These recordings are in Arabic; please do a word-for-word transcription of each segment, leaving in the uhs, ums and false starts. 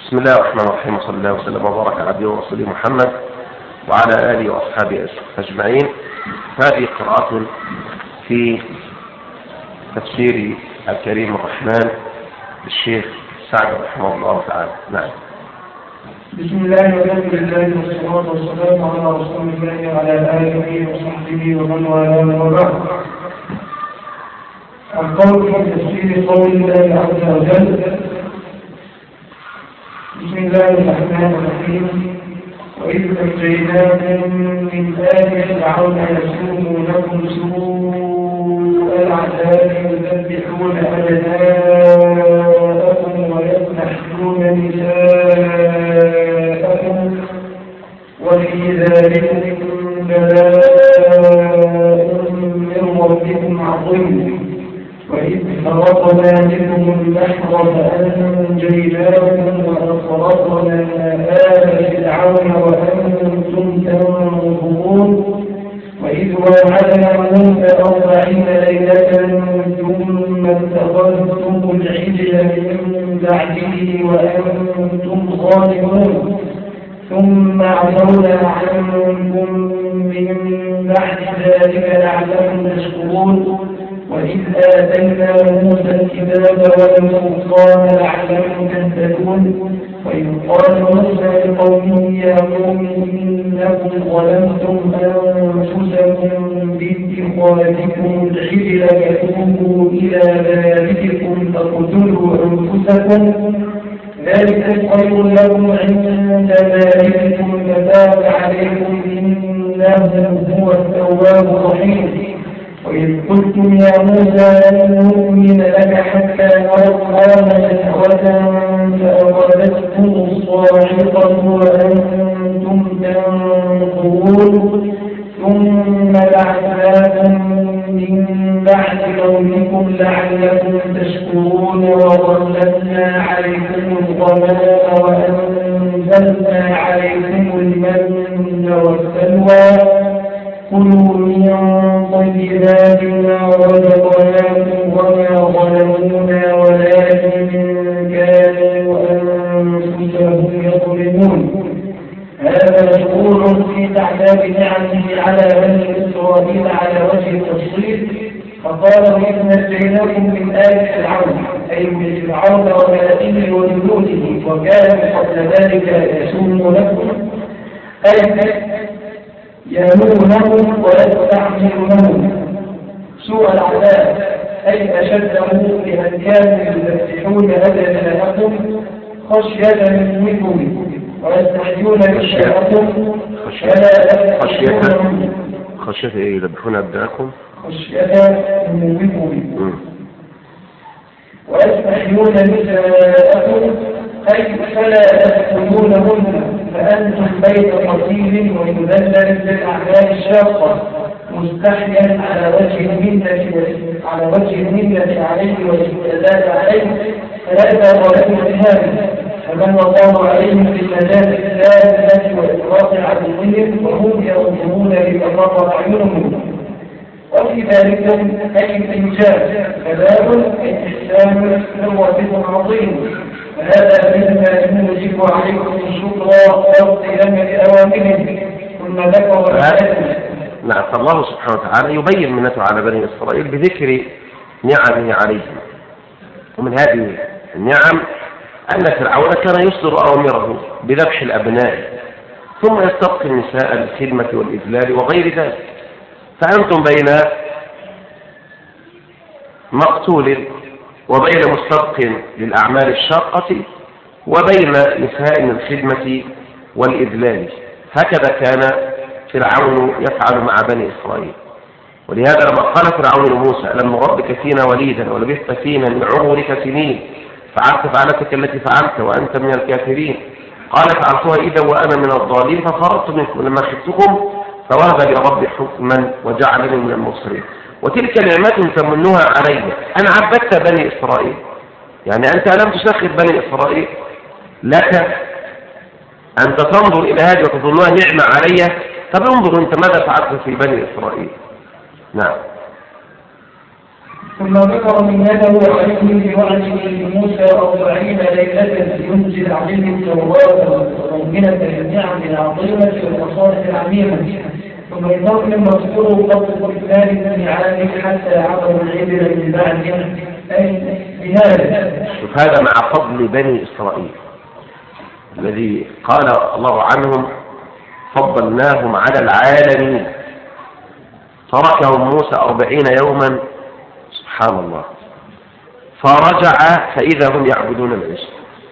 بسم الله الرحمن الرحيم، وصلى الله وسلم وبارك على عبده ورسوله محمد وعلى آله وأصحابه أجمعين. هذه قراءة في تفسير الكريم الرحمن للشيخ سعد رحمه الله تعالى. نعم. بسم الله والحمد لله والصلاة والسلام على رسول الله وعلى آله وصحبه ومن والاه وبعد. القول في تفسير قول الله عز وجل: بسم الله الرحمن الرحيم. وإذ نجيناكم من آل فرعون يسومونكم سوء العذاب يذبحون أبناءكم ويستحيون نساءكم وفي ذلك بلاء من ربكم عظيم. وإذ فرقنا بكم البحر فأنجيناكم وأغرقنا آل فرعون وأنتم تنظرون. وإذ واعدنا موسى أربعين ليلة ثم اتخذتم العجل من بعده وأنتم ظالمون. ثم عفونا عنكم من بعد ذلك لعلكم تشكرون. وإذ آتينا موسى الكتاب والفرقان لعلكم تهتدون. وإذ قال موسى لقومه يا قوم إنكم ظلمتم أنفسكم باتخاذكم العجل فتوبوا إلى بارئكم فاقتلوا أنفسكم ذلك خير لكم عند بارئكم فتاب عليكم إنه هو التواب الرحيم. وإذ قلتم يا موسى لن نؤمن لك حتى نرى الله جهرة فأخذتكم الصاعقة وأنتم تنظرون. ثم بعثناكم من بعد موتكم لعلكم تشكرون. وظللنا عليكم الغمام وأنزلنا عليكم المن والسلوى كلوا من طيبات ما رزقناكم وما ظلمونا ولكن كانوا أنفسهم يظلمون. هذا مشغول في تعداد نعمه على بني إسرائيل على وجه التفصيل. فقال: وإذ نجيناكم من آل فرعون، أي من فرعون وملئه وجنوده، وكانوا قبل ذلك يسومونكم أي يأمرونهم ويستعجلونهم سوء العذاب، أي أشده بأن كانوا يذبحون أبناءكم خشية منكم ويستحيون نساءكم خشية خشية إيه يذبحون أبناءكم خشية منكم ويستحيون نساءكم أي فلا تقتلونهن فأنتم بين قتيل ومذلل بالأعمال الشاقة مستحيا على وجه المنة على وجه المنة عليه والاستزاد عليه فلا ضرر بهذا. فمن وقام عليهم بالنجاة الثالثة وإطلاق عدوهم وهم يظنون بأمر أعينهم. وفي ذلك أي الإنجاز كباب أي إحسان ثروة عظيم. فهذا مما يجب عليكم الشكر واغتنام بأوامره. ثم ذكر نعم. فالله سبحانه وتعالى يبين منته على بني إسرائيل بذكر نعمه عليهم. ومن هذه النعم أن فرعون كان يصدر أوامره بذبح الأبناء ثم يستبقي النساء للخدمة والإذلال وغير ذلك. فأنتم بين مقتول وبين مستبق للأعمال الشاقة وبين نساء للخدمة والإذلال. هكذا كان فرعون يفعل مع بني إسرائيل. ولهذا لما قال فرعون لموسى: ألم نربك فينا وليدا ولبثت فينا من عمرك سنين فعلت فعلتك التي فعلت وأنت من الكافرين قال: فعلتها إذا وأنا من الضالين ففررت منكم لما خفتكم فوهب لي ربي حكما وجعلني من المرسلين. وتلك نعمة تمنها علي أن عبدت بني إسرائيل. يعني أنت لم تسخر بني إسرائيل، لك أنت تنظر إلى هذه وتظنها نعمة علي. طب انظر أنت ماذا فعلت في بني إسرائيل. نعم. ثم ذكر منته عليه بوعده لموسى أربعين ليلة ينزل عليه التوراة ومؤمنة بالنعم العظيمة والمصالح العميمة. ثم إنهم المذكور قبل الثالث من عام حتى عبروا العبر من بعدهم أي بهذا. شوف هذا مع فضل بني إسرائيل الذي قال الله عنهم فضلناهم على العالمين. تركهم موسى أربعين يوما سبحان الله فرجع فإذا هم يعبدون العجل.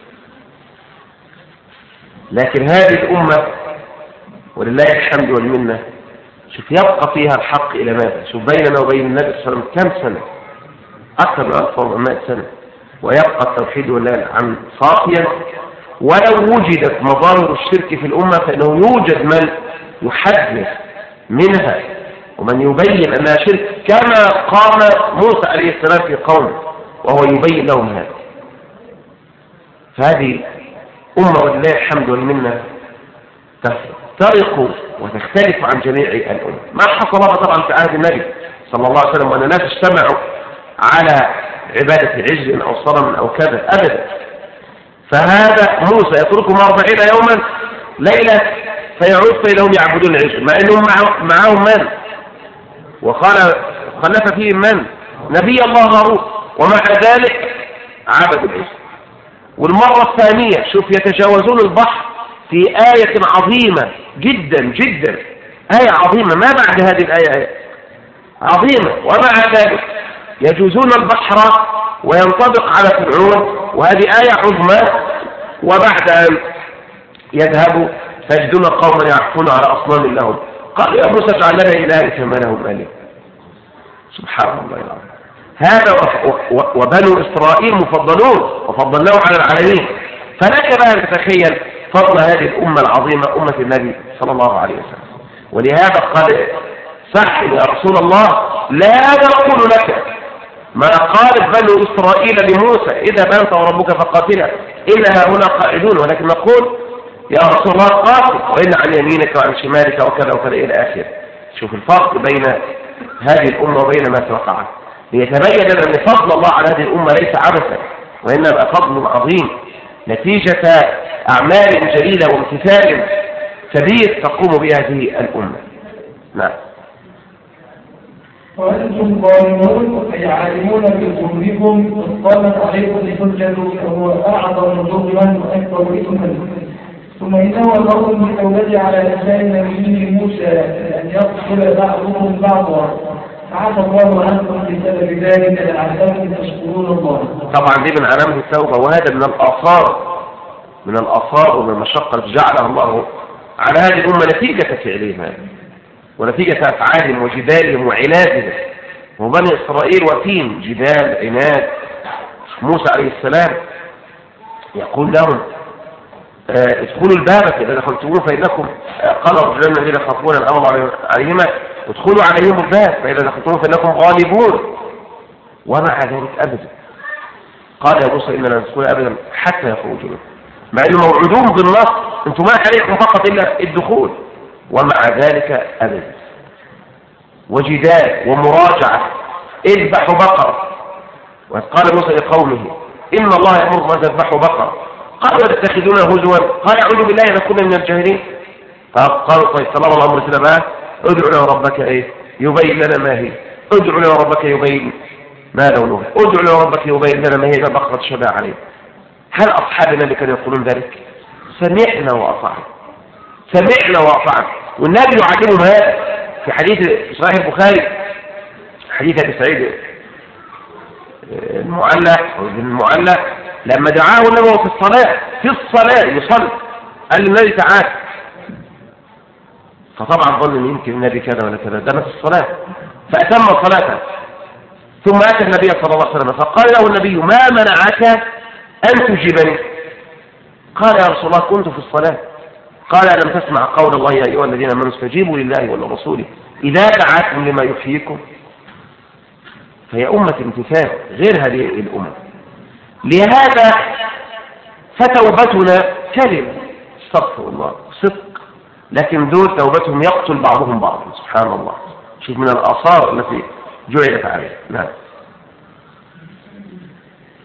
لكن هذه الأمة ولله الحمد والمنة شوف يبقى فيها الحق إلى ماذا؟ شوف بيننا وبين النبي صلى الله عليه وسلم كم سنة؟ أكثر من ألف وأربعمائة سنة، ويبقى التوحيد والله الحمد صافيا. ولو وجدت مظاهر الشرك في الأمة فإنه يوجد من يحدث منها ومن يبين أنها شرك كما قام موسى عليه السلام في قومه وهو يبين لهم هذا. فهذه أمة ولله الحمد والمنة تفترق وتختلف عن جميع الأمم. ما حصل طبعا في عهد النبي صلى الله عليه وسلم وأن الناس اجتمعوا على عبادة عجل أو صنم أو كذا أبدا. فهذا موسى يتركهم أربعين يوما ليلة فيعود فإنهم يعبدون العجل مع أنهم معهم من وقال خلف فيهم من نبي الله هارون ومع ذلك عبدوا العجل. والمرة الثانية شوف يتجاوزون البحر في آية عظيمة جدا جدا، آية عظيمة ما بعد هذه الآية آية عظيمة، ومع ذلك يجوزون البحر وينطبق على فرعون وهذه آية عظمى. وبعد أن يذهبوا فيجدون قوما يعكفون على أصنام لهم قال يا موسى اجعل لنا إلها كما لهم آله. سبحان الله العظيم. هذا وبنو إسرائيل مفضلون وفضلناه على العالمين. فلك بقى أن تتخيل فضل هذه الأمة العظيمة أمة النبي صلى الله عليه وسلم. ولهذا قال صح يا رسول الله لا نقول لك ما قالت بنو إسرائيل لموسى إذا أنت وربك فقاتلا إنها هنا قائدون، ولكن نقول يا رسول الله قاتل وإن عن يمينك وعن شمالك وكذا وكذا إلى آخر. شوف الفرق بين هذه الأمة وبين ما توقعت ليتبين أن فضل الله على هذه الأمة ليس عبثا وإنما فضل عظيم نتيجة أعمال جليلة وامتثال كبير تقوم بهذه الأمة. نعم. وأنتم ظالمون أي عالمون بظلمكم قامت عليكم الحجة فهو أعظم ظلما وأكبر إثما. ثم إنه أمر بالتوبة على لسان نبيه موسى أن يقتل بعضهم بعضا فعفى الله عنكم بسبب ذلك لعلكم تشكرون الله. طبعا دي من علامة التوبة، وهذا من الآثار من الآثار ومن المشقة التي جعلها الله على هذه الأمة نتيجة فعلهم ونتيجة أفعالهم وجدالهم وعنادهم. وبني إسرائيل وفين جدال عناد. موسى عليه السلام يقول لهم ادخلوا الباب فإذا دخلتموه فإنكم قال الرجلان الذين يخافون الأمر عليهما ادخلوا عليهم الباب فإذا دخلتموه فإنكم غالبون. ومع ذلك أبدا قال يا موسى إننا ندخل أبدا حتى يخرجوا مع أنه موعودون بالنص أنتم ما عليكم فقط إلا الدخول، ومع ذلك أبدا. وجدال ومراجعة اذبحوا بقرة. وقال موسى لقومه إن الله يأمركم أن تذبحوا بقرة قالوا تتخذون هزوا قال أعوذ بالله أن أكون من الجاهلين. فقالوا طيب طالما الأمر كده بقى ادعوا له ربك إيه يبين لنا ما هي، ادعوا له ربك يبين ما لونها، ادعوا له ربك يبين لنا ما هي بقرة شبع عليه. هل أصحابنا اللي كانوا يقولون ذلك؟ سمعنا وأطعنا سمعنا وأطعنا. والنبي يعلمهم هذا في حديث صحيح البخاري حديث أبي سعيد المعلى المعلى لما دعاه النبي في الصلاة في الصلاة يصلي قال للنبي تعالى، فطبعا ظن ان يمكن النبي كذا ولا كذا ده في الصلاة فأتم صلاته. ثم أتى النبي صلى الله عليه وسلم فقال له النبي ما منعك أن تجيبني؟ قال يا رسول الله كنت في الصلاة. قال ألم تسمع قول الله يا أيها الذين آمنوا استجيبوا لله ولرسوله إذا دعاكم لما يحييكم. فهي أمة امتثال غير هذه الأمة. لهذا فتوبتنا كلمة استغفر الله صدق، لكن دول توبتهم يقتل بعضهم بعضا. سبحان الله. شوف من الآثار التي جعلت عليه. نعم.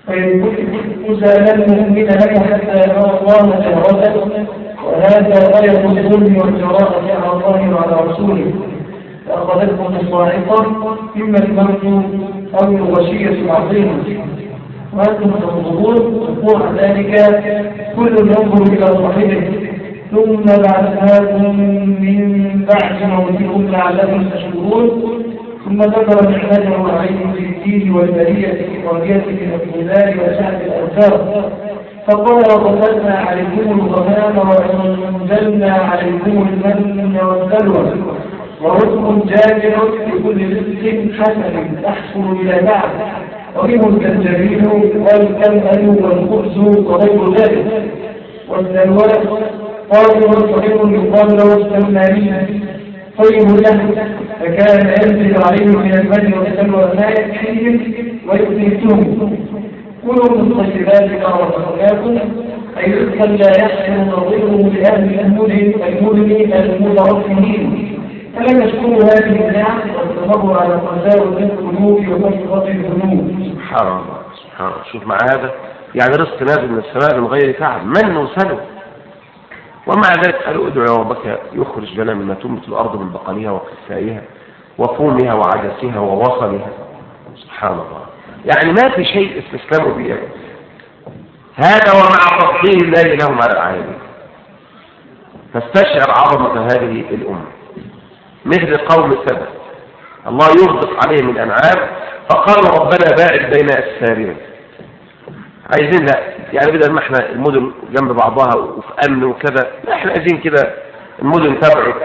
موسى لن نؤمن لك حتى نرى الله جهرة، وهذا غاية الظلم والجراءة على الله وعلى رسوله، فأخذتهم الصاعقة إما الموت أو الغشية العظيمة. وأنتم تنظرون وقوع ذلك كل ينظر إلى صاحبه، ثم بعثناكم من بعد موتكم لعلكم تشكرون. ثم ذكر نعمته عليكم في الدين والبرية والراجية من الظلال وسعة الأوثار، فقال وظللنا عليكم الغمام وأنزلنا عليكم المن والسلوى ورزق جامع لكل رزق حسن تحصل إلى بعد، ومنه الكنجرين والكمأل والخبز وغير ذلك. والسلوى قال صغير يقال له السلماني طيب له، فكان ينزل عليهم من المن والسلوى ما يكفيهم ويؤذيتهم. كلوا من طيبات ما رزقناكم، أي رزقا لا يحسن نظيره لأهل المدن المدن المترفهين، فلم يشكروا هذه النعم واستمروا على قساوة القلوب وكثرة الذنوب. سبحان الله سبحان الله. شوف مع هذا يعني رزق نازل من السماء من غير تعب، من وسلوى، ومع ذلك قالوا ادعوا ربك يخرج لنا مما تنبت الأرض من بقلها وقثائها وفومها وعدسها ووصلها. سبحان الله. يعني ما في شيء استسلموا به. هذا ومع تفضيل الله لهم على العالمين. فاستشعر عظمة هذه الأمة. مثل قوم سبأ الله يرزق عليهم الأنعام، فقال ربنا باعد بين أسفارنا. عايزين لا يعني بدل ما احنا المدن جنب بعضها وفي أمن وكذا، لا احنا عايزين كده المدن تبعد،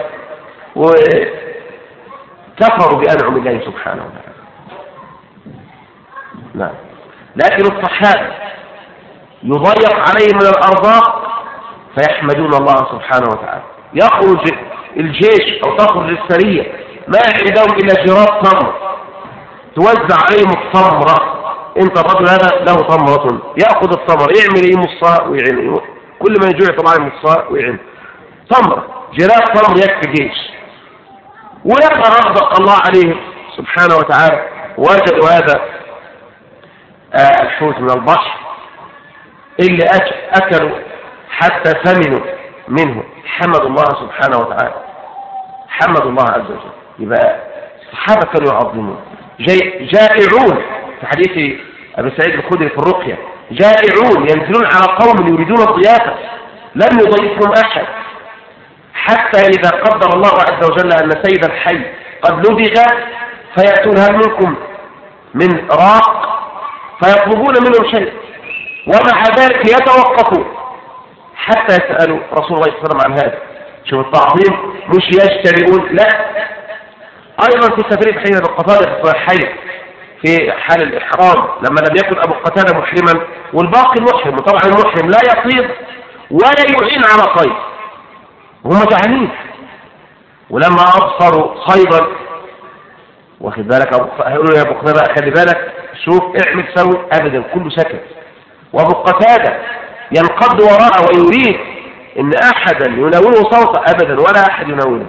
وكفروا بأنعم الله سبحانه وتعالى. نعم. لكن الصحابة يضيق عليهم من الأرزاق فيحمدون الله سبحانه وتعالى. يخرج الجيش أو تخرج السرية ما عندهم إلا جراب تمر، توزع عليهم التمرة. انت الرجل هذا له تمرة، يأخذ التمر يعمل يمصها ويعين، كل ما يجوع طبعا يمصها ويعين. تمرة جراب تمر يكفي جيش. ولما رزق الله عليهم سبحانه وتعالى وجدوا هذا آه الحوت من البحر اللي أكلوا حتى ثمنوا منه، حمدوا الله سبحانه وتعالى، حمدوا الله عز وجل. يبقى الصحابة كانوا يعظمون. جائعون في حديث أبي سعيد الخدري في الرقية، جائعون ينزلون على قوم يريدون الضيافة لم يضيفهم أحد، حتى إذا قدر الله عز وجل أن سيد الحي قد لدغ فيأتون هل منكم من راق فيطلبون منهم شيء، ومع ذلك يتوقفون حتى يسألوا رسول الله صلى الله عليه وسلم عن هذا. شوف التعظيم، مش يجترئون، لا. أيضا في سفرية حين القتادة في الصحيحين في حال الإحرام لما لم يكن أبو قتادة محرما والباقي محرم، وطبعا المحرم لا يصيد ولا يعين على صيد، وهم جعانين. ولما أبصروا صيدا واخد بالك قالوا يا أبو قتادة خلي بالك، شوف اعمل سوي، أبدا كله سكت. وأبو قتادة ينقض وراءه ويريد إن أحدا يناوله صوته، أبدا ولا أحد يناوله،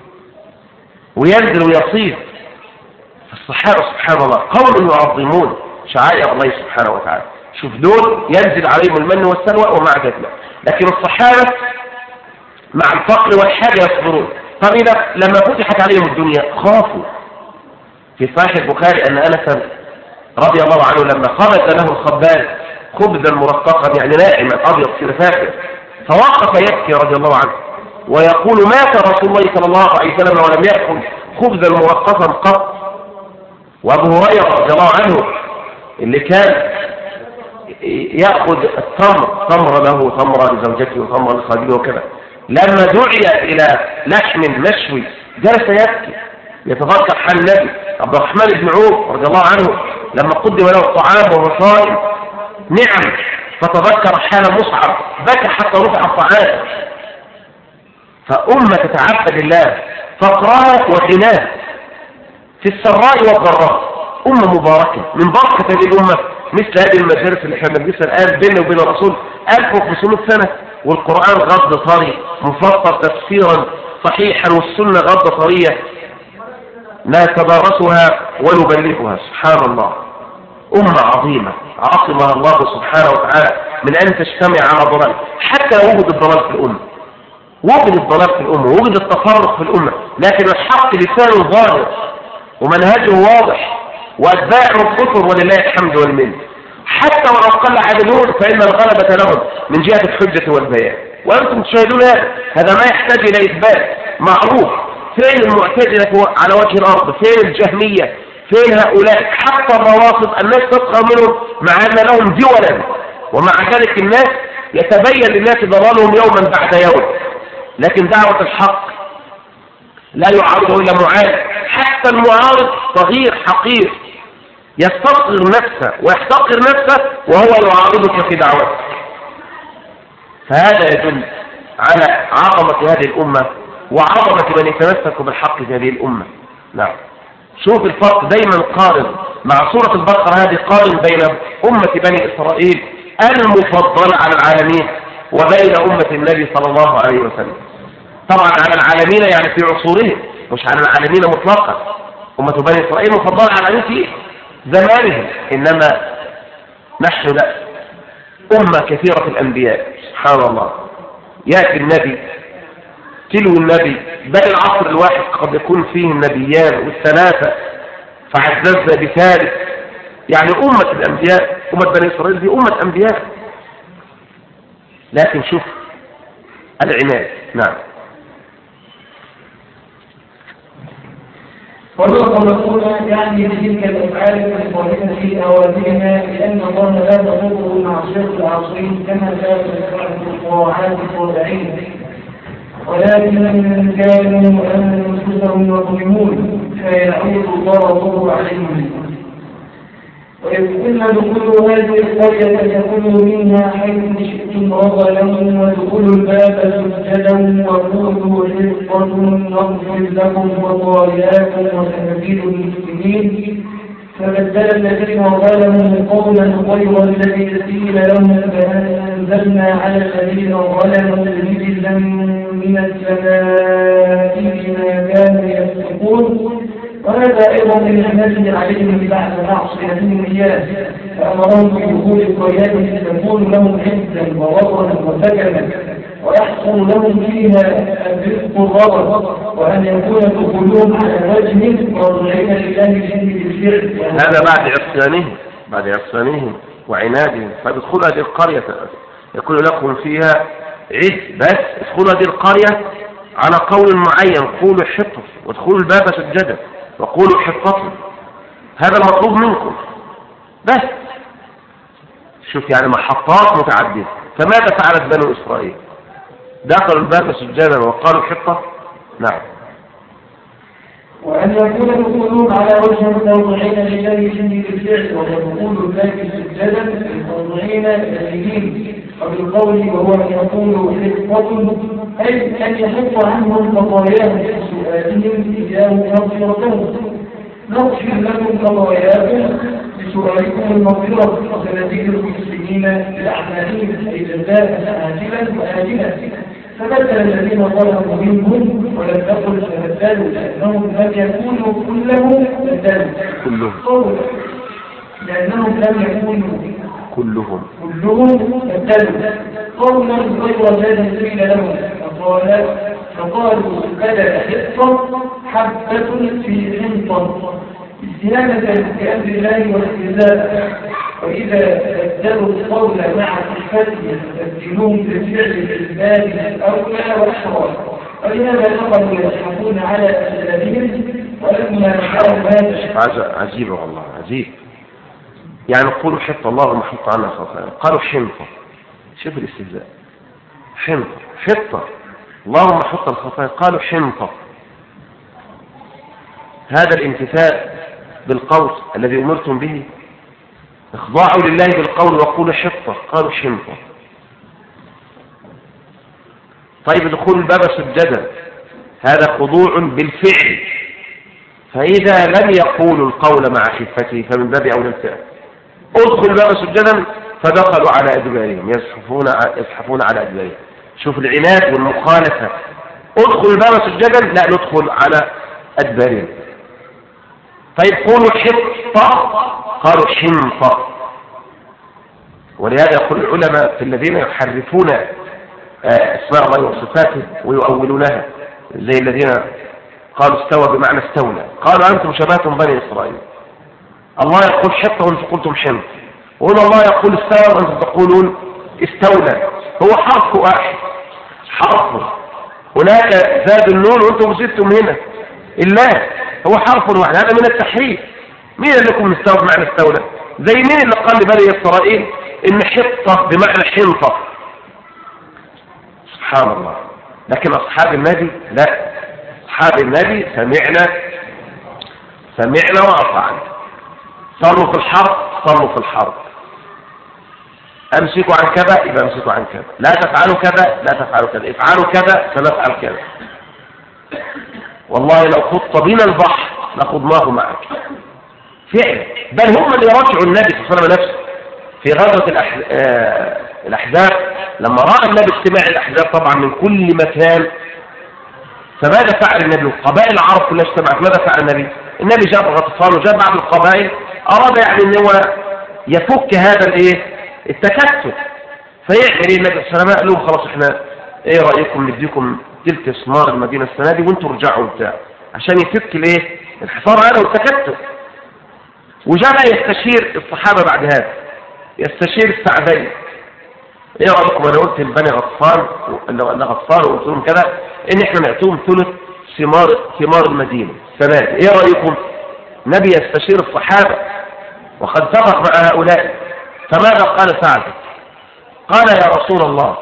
وينزل ويصيد. الصحابة سبحان الله قوم يعظمون شعائر الله سبحانه وتعالى. شوف دول ينزل عليهم المن والسلوى ومع ذلك لا. لكن الصحابة مع الفقر والحاجة يصبرون. طب إذا لما فتحت عليهم الدنيا خافوا. في صحيح البخاري أن أنس رضي الله عنه لما خرج له الخباز خبزا مرققا يعني ناعما أبيض في رفاقه، فوقف يبكي رضي الله عنه ويقول مات رسول الله صلى الله عليه وسلم ولم يأكل خبزا مرققا قط. وأبو هريرة رضي الله عنه اللي كان يأخذ التمر، تمر له تمر لزوجته وتمر لصاحبه وكذا، لما دعي إلى لحم مشوي جلس يبكي يتذكر حال النبي. عبد الرحمن بن عوف رضي الله عنه لما قدم له الطعام وهو صائم نعم فتذكر حال مصعب بكى حتى رفع الطعام. فأمة تتعبد الله فقرها وغناه في السراء والضراء، أمة مباركة من بركة الأمة. مثل هذه المجالس اللي احنا بنجلسها الآن بيننا وبين الرسول ألف وخمسمائة سنة، والقرآن غض طري مفسر تفسيرا صحيحا، والسنة غض طرية نتدارسها ونبلغها. سبحان الله. أمة عظيمة عاصمها الله سبحانه وتعالى من أن تجتمع على ضلال، حتى وجد الضلال في الأمة، وجد الضلال في الأمة، وجد التفرق في الأمة، لكن الحق لسانه ظاهر ومنهجه واضح وأتباعه كثر ولله الحمد والمنه. حتى ولو قل عددهم فإن الغلبة لهم من جهة الحجة والبيان، وأنتم تشاهدون هذا. هذا ما يحتاج إلى إثبات، معروف. فين المعتزلة على وجه الأرض؟ فين الجهمية؟ فين هؤلاء؟ حتى الروافض الناس تسخر منهم مع أن لهم دولا، ومع ذلك الناس يتبين للناس ضلالهم يوما بعد يوم. لكن دعوة الحق لا يعارضه إلا معارض، حتى المعارض صغير حقير يستصغر نفسه ويحتقر نفسه وهو يعارضك في دعوته. فهذا يدل على عظمة هذه الأمة وعظمة من يتمسك بالحق في هذه الأمة. نعم، شوف الفرق، دايما قارن مع سورة البقرة هذه، قارن بين أمة بني إسرائيل المفضلة على العالمين وبين أمة النبي صلى الله عليه وسلم. طبعا على العالمين يعني في عصورهم، مش على العالمين مطلقا. أمة بني إسرائيل مفضلة على العالمين في زمانهم، إنما نحن لا، أمة كثيرة الأنبياء سبحان الله. يأتي النبي تلو النبي، بل العصر الواحد قد يكون فيه النبيان والثلاثة، فعززنا بثالث. يعني أمة الأنبياء، أمة بني إسرائيل دي أمة أنبياء، لكن شوف العناد. نعم. ويخلقون يعني بتلك الأفعال الصالحة في أوامرنا، لأن الله لا تضره معصية العاصين كما لا تدفعه الطاعات الطائعين، ولكن كانوا أنفسهم يظلمون فيعود الله عليهم. وإذ قلنا ادخلوا هذه القرية فكلوا منها حيث شئتم رغدا وادخلوا الباب سجدا وقولوا حطة نغفر لكم خطاياكم وسنزيد المسلمين. فبدل الذين ظلموا قولا غير الذي قيل لهم فأنزلنا على الذين ظلموا رجزا من السماء بما كانوا يفسقون. وهذا أيضا من الناس عليهم بعد معصيتهم إياه، فأمرهم بدخول القريات تكون لهم عزا ووطنا وسكنا ويحصل لهم فيها الرزق الرغد، وأن يكون دخولهم على وجه مرضين لله فيه بالفعل. هذا بعد عصيانهم بعد عصيانهم وعنادهم. فادخلوا هذه القرية يكون لكم فيها عز، بس ادخلوا هذه القرية على قول معين، قولوا حطة وادخلوا الباب سجدا وقولوا حطة. هذا المطلوب منكم بس. شوف يعني محطات متعددة. فماذا فعلت بنو إسرائيل؟ دخلوا الباب سجدا وقالوا حطة. نعم. وأن يكون دخولهم على وجه التوضيعين لله فيه بالفعل، ويقول الباب سجدا التوضيعين الذين وبالقول وهو أن يقولوا حطة، أي أن يحط عنهم خطاياهم بسؤالهم إياه مغفرتهم. نغفر لكم خطاياكم بسؤالكم المغفرة، وسنزيد المسلمين بأعمالهم أي جزاء عاجلا وآجلا. فبدل الذين ظلموا منهم ولم يقل فبدلوا لأنهم لم يكونوا كلهم بدلوا كلهم، لأنهم لم يكونوا كلهم كلهم بدلوا قولا غير الذي قيل لهم، فقالوا بدل حصة حبة في حنطة استنادة بأمر الله والاستهزاء. وإذا بدلوا القول مع صفته يبدلون بالفعل الإثبات الأولى والأحرى، ولهذا نقلوا يضحكون على أسبابهم ولما نحاول هذا. عجيب والله عجيب. يعني قولوا حط اللهم حط عنا خطايا، قالوا حنطة. شوف الاستهزاء، حنطة حطة اللهم حط الخطايا، قالوا حنطة. هذا الامتثال بالقول الذي أمرتم به، اخضعوا لله بالقول وقولوا حطة، قالوا حنطة. طيب دخول الباب سجدا، هذا خضوع بالفعل، فإذا لم يقولوا القول مع خفته فمن باب أولى الفعل. ادخل الباب سجدا فدخلوا على أدبارهم يزحفون يزحفون على أدبارهم. شوف العناد والمخالفة. ادخل الباب سجدا، لا ندخل على أدبارهم. طيب قولوا حطة، قالوا حنطة. ولهذا يقول العلماء في الذين يحرفون اسماء الله وصفاته ويؤولونها، زي الذين قالوا استوى بمعنى استولى، قالوا أنتم شبهتم بني إسرائيل. الله يقول حطة وانتم قلتم حنط، وهنا الله يقول استوى وانتم تقولون استولى. هو حرف واحد، حرف. هناك زاد النون وانتم زدتم هنا الله، هو حرف واحد. هذا من التحريف. مين اللي لكم استوى بمعنى استولى؟ زي مين اللي قال لبني إسرائيل إن حطة بمعنى حنطة؟ سبحان الله. لكن أصحاب النبي لا، أصحاب النبي سمعنا سمعنا وأطعنا. صلوا في الحرب صلوا في الحرب، أمسكوا عن كذا يبقى أمسكوا عن كذا، لا تفعلوا كذا لا تفعلوا كذا، افعلوا كذا سنفعل كذا. والله لو خضت بنا البحر لخضناه معك فعلا. بل هم اللي رجعوا النبي صلى الله عليه وسلم نفسه في غزوة الأحز... آه... الأحزاب، لما رأى النبي اجتماع الأحزاب طبعا من كل مكان. فماذا فعل النبي؟ قبائل العرب كلها اجتمعت، ماذا فعل النبي؟ النبي جاب غطفان وجاب بعض القبائل، أراد يعني أن هو يفك هذا الايه التكتل. فيعمل ايه النبي صلى الله عليه وسلم؟ قال لهم خلاص احنا ايه رأيكم نديكم تلت ثمار المدينة السنة دي وانتوا رجعوا بتاع، عشان يفك الايه الحصار هذا والتكتل. وجاء يستشير الصحابة بعد هذا، يستشير السعدين. ايه رأيكم انا قلت لبني غطفان ولا غطفان وقلت لهم كذا ان احنا نعطيهم ثلث ثمار ثمار المدينة السنة دي، ايه رأيكم؟ نبي يستشير الصحابة وقد اتفق مع هؤلاء. فماذا قال سعد؟ قال يا رسول الله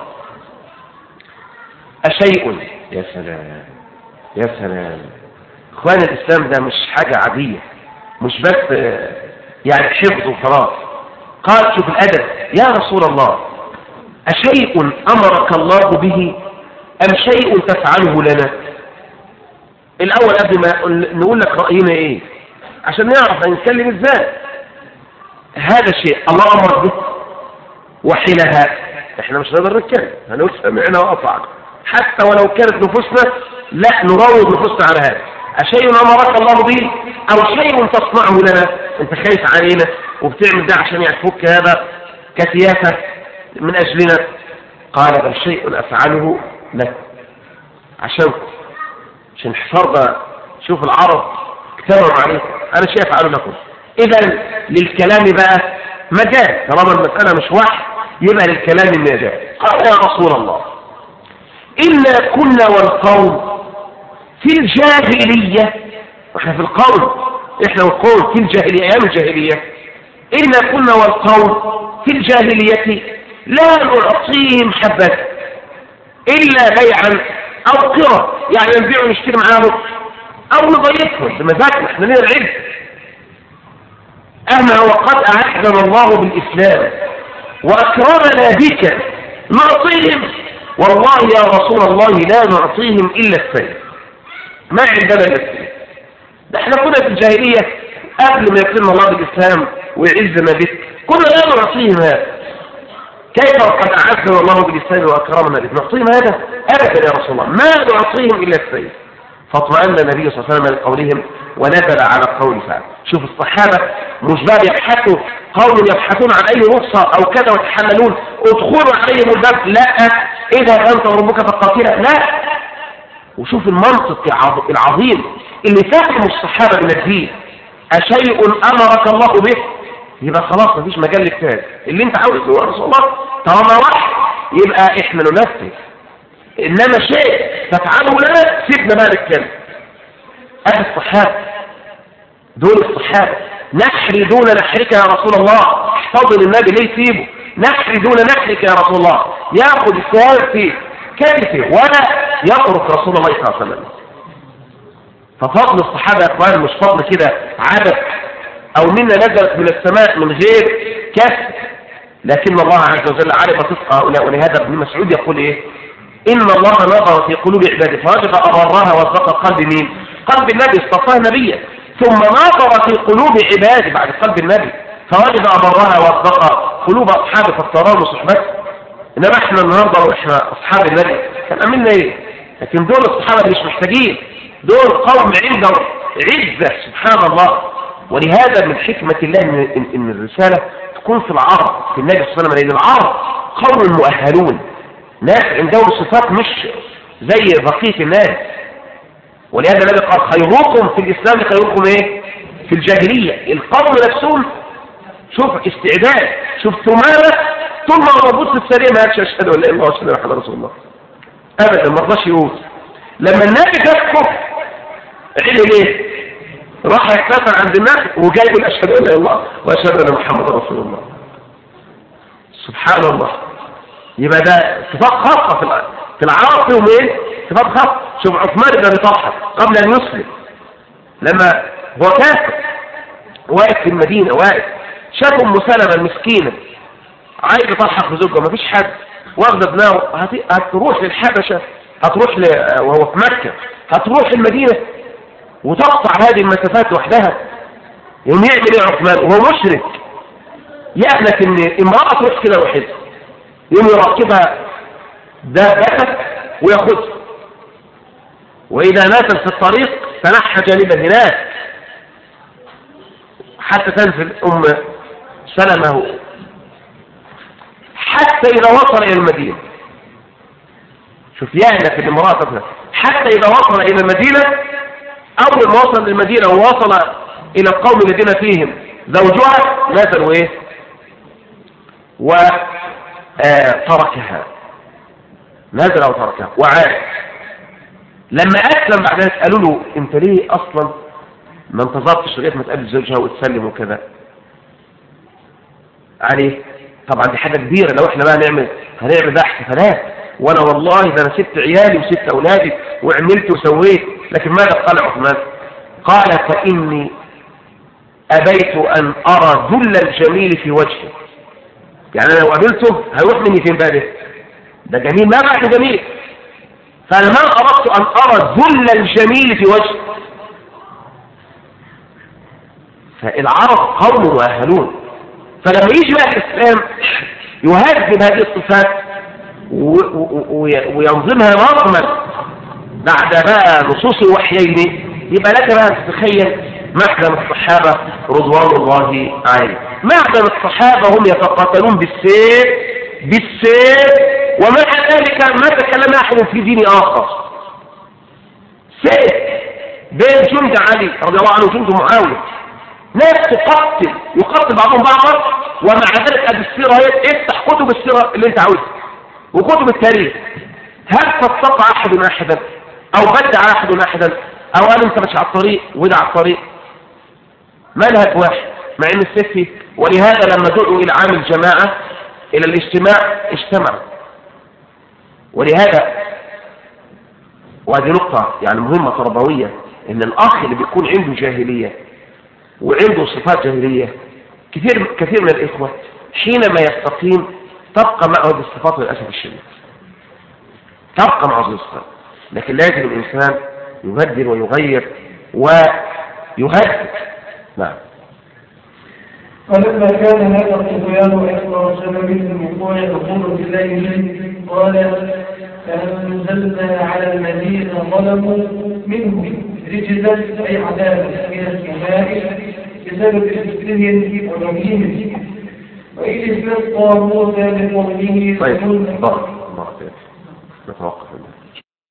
أشيء. يا سلام يا سلام. اخوان الإسلام ده مش حاجة عادية، مش بس يعني حفظ وخلاص. قال شوف الأدب، يا رسول الله أشيء أمرك الله به أم شيء تفعله لنا؟ الأول قبل ما نقول لك رأينا إيه عشان نعرف نتكلم إزاي. هذا شيء الله أمر به وحينها احنا مش نقدر نتكلم، هنقول سمعنا وأطعنا حتى ولو كانت نفوسنا لا نروض نفوسنا على هذا. أشيء أمرك الله به أو شيء تصنعه لنا؟ أنت خايف علينا وبتعمل ده عشان يفك هذا كسياسة من أجلنا. قال بل شيء أفعله لك عشانكم، عشان الحصار ده. شوف العرب اكتبوا عليكم، أنا شيء أفعله لكم. إذا للكلام بقى مجال، طالما المسألة مش وحي يبقى للكلام مجال. قال يا رسول الله إنا كنا والقوم في الجاهلية، واحنا في القوم، احنا والقوم في الجاهلية، أيام الجاهلية. إنا كنا والقوم في الجاهلية لا نعطيهم حبة إلا بيعا أو قرى، يعني نبيع ونشتري معاهم أو نضيفهم بمزاجنا، احنا لنا العلم. أما وقد أعزنا الله بالإسلام وأكرمنا بك نعطيهم، والله يا رسول الله لا نعطيهم إلا السيف، ما عندنا إلا السيف. ده احنا كنا في الجاهلية قبل ما يكرمنا الله بالإسلام ويعزنا بك كنا لا نعطيهم هذا. كيف وقد أعزنا الله بالإسلام وأكرمنا بك نعطيهم هذا؟ أبدا يا رسول الله ما نعطيهم إلا السيف. فاطمأن النبي صلى الله عليه وسلم لقولهم ونزل على قول فعل. شوف الصحابة مش بقى يبحثوا، قوم يبحثون عن أي رخصة أو كذا وتحللون ادخلوا عليهم الباب، لا إذا أنت وربك فقاتلا، لا. وشوف المنطق العظيم اللي فاهم الصحابة من الدين. أشيء أمرك الله به، يبقى خلاص مفيش مجال للكتاب، اللي انت عاوزه يا رسول الله طالما وحي يبقى احنا ننفذ، انما شيء تفعله لنا سيبنا بقى نتكلم. ادي الصحابه دول الصحابه. نحري دون نحرك يا رسول الله، احتضن النبي ليه سيبه؟ نحري دون نحرك يا رسول الله، ياخذ السؤال في كتفه ولا يترك رسول الله صلى الله عليه وسلم. ففضل الصحابه يا اخوان مش فضل كده عبث او منا نزلت من السماء من غير كسب، لكن الله عز وجل علم صدق هؤلاء. ولهذا ابن مسعود يقول ايه؟ ان الله نظر في قلوب عباده فوجد ابرها وصدق قلب مين؟ قلب النبي، اصطفاه نبيا. ثم نظر في قلوب عباده بعد قلب النبي فوجد ابرها وصدق قلوب اصحابه فاختاروا صحبته. انما احنا النهارده واحنا اصحاب النبي كان عملنا ايه؟ لكن دول الصحابه مش محتاجين، دول قوم عندهم عزه سبحان الله. ولهذا من حكمة الله إن, إن الرسالة تكون في العرب في النبي صلى الله عليه وسلم، لأن العرب قوم مؤهلون، ناس عندهم صفات مش زي بقية الناس. ولهذا النبي قال خيركم في الإسلام خيركم إيه؟ في الجاهلية. القوم نفسهم شوف استعداد، شوف ثمامة طول ما هو موجود في السرية ما قالش أشهد أن لا إله إلا الله وأشهد أن محمدا رسول الله أبدا، ما رضاش يقول. لما النبي جابكم عمل إيه؟ راح يحتفل عند الناس وجاي يقول أشهد أن لا إله إلا الله وأشهد أن محمدا رسول الله. سبحان الله. يبقى ده صفات خاصة في العرب فيهم إيه؟ صفات خاصة. شوف عثمان بن أبي طلحة قبل أن يسلم لما هو كافر واقف في المدينة، واقف شاف أم سلمة المسكينة عايز يطلحق في زوجها، مفيش حد، واخده ابنها هتروح للحبشة، هتروح ل... وهو في مكة، هتروح المدينة وتقطع هذه المسافات وحدها. يوم يعمل ايه عثمان وهو مشرك؟ يأنك ان امرأة تروح كده وحدها، يوم يراقبها دابتك وياخذها، وإذا نزل في الطريق تنحى جانبا هناك حتى تنزل أم سلمة، حتى إذا وصل إلى المدينة. شوف يعنى في المرأة حتى إذا وصل إلى المدينة، أول ما وصل للمدينة ووصل إلى القوم الذين فيهم زوجها نزل وإيه وتركها، نزل وتركها وعاد. لما أسلم بعد ذلك قالوا له أنت ليه أصلا ما انتظرتش لغاية ما تقابل زوجها وتسلم وكذا عليه؟ طبعا دي حاجة كبيرة، لو احنا بقى نعمل هنعمل بقى احتفالات، وانا والله ده انا سبت عيالي وسبت اولادي وعملت وسويت. لكن ماذا قال عثمان؟ قال فإني أبيت أن أرى ذل الجميل في وجهه. يعني أنا لو قابلته هيروح مني فين بقى؟ ده جميل ما بعد جميل، فأنا ما أردت أن أرى ذل الجميل في وجهه. فالعرب قوم مؤهلون، فلما يجي بقى الإسلام يهذب هذه الصفات وينظمها نظما بعد بقى نصوص الوحيين، يبقى لك بقى تتخيل معدن الصحابة رضوان الله عليهم. معدن الصحابة هم يتقاتلون بالسيف بالسيف ومع ذلك ما تكلم أحد في دين آخر. سيف بين جند علي رضي الله عنه وجند معاوية، ناس تقتل يقتل بعضهم بعضا، ومع ذلك ادي السيره هي افتح كتب السيره اللي انت عاوزها وكتب التاريخ، هل فسق احد احدا او بدع احد احدا او قال انت مش على الطريق وده على الطريق؟ منهج واحد مع ان السيف فيه. ولهذا لما دعوا الى عام الجماعه الى الاجتماع اجتمعوا. ولهذا وهذه نقطه يعني مهمه تربويه، ان الاخ اللي بيكون عنده جاهليه وعنده صفات جاهلية، كثير كثير من الإخوة حينما يستقيم تبقى معه هذه الصفات للأسف الشديد، تبقى معه هذه الصفات. لكن لازم الإنسان يبدل ويغير ويهدد. نعم. فلما كان هذا الطغيان أكبر سبب من وقوع الحكومة بالله قال فأنزلنا على الذين ظلموا منهم رجزا أي عذابا من السماء بسبب كفرهم ورميهم وإذ استسقى موسى لقومه. طيب الله الله نتوقف.